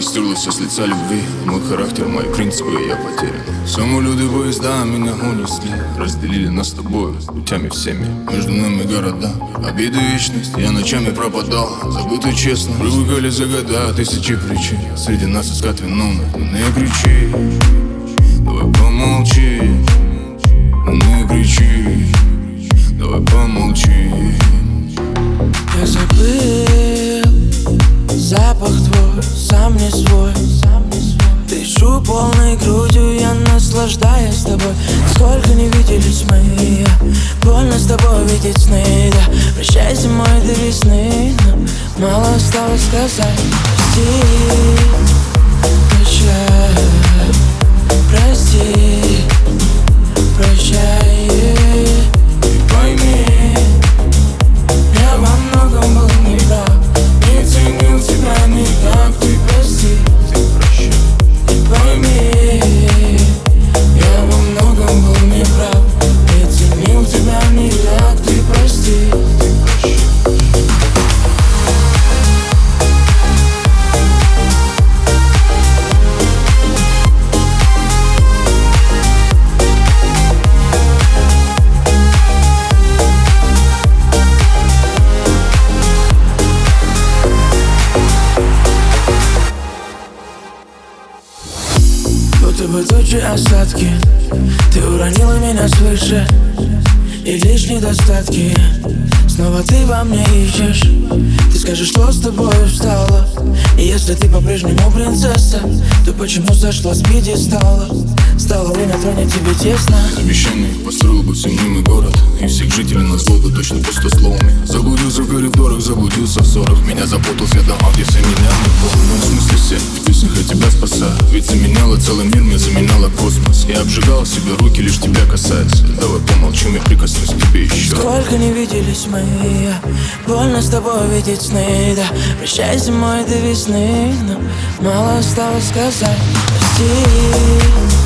стерло все с лица любви. Мой характер, мои принципы, я потерян. Самолеты, поезда меня унесли, разделили нас с тобой путями всеми. Между нами города, обиды, вечность. Я ночами пропадал, забыто честно. Привыкали за года тысячи причин. Среди нас искать виновных, не кричи. Давай помолчи, не кричи. Давай помолчи. Я забыл запах твой, сам не свой. Дышу полной грудью, я наслаждаюсь тобой. Сколько не виделись мы, больно с тобой видеть сны, да. Прощай зимой до весны, нам мало осталось сказать. Прости, прощай, прости, прощай. И пойми, я во многом был неправ, не ценил тебя никак. Ты прости, ты прощай. И пойми, я во многом был неправ, не ценил тебя никак. Ты прости, ты прощай. Будто бы тучи осадки, ты уронила меня свыше. И лишь недостатки снова ты во мне ищешь. Ты скажешь, что с тобой встала. И если ты по-прежнему принцесса, то почему сошла с пьедестала? Стало ли на троне тебе тесно? Из обещаний построил бы всемнимый город, и всех жителей назвал бы точно пустословами. Заблудился в коридорах, заблудился в ссорах. Меня запутал в домах, где все меня не помнят. В смысле все, в песнях я тебя спасаю. Ведь заменяла целый мир, мне заменяла космос. Я обжигал себе руки, лишь тебя касаясь. Давай помолчим, я прикоснусь к тебе еще. Сколько не виделись мы, больно с тобой видеть сны, да. Прощай зимой до весны, нам мало осталось сказать. Прости,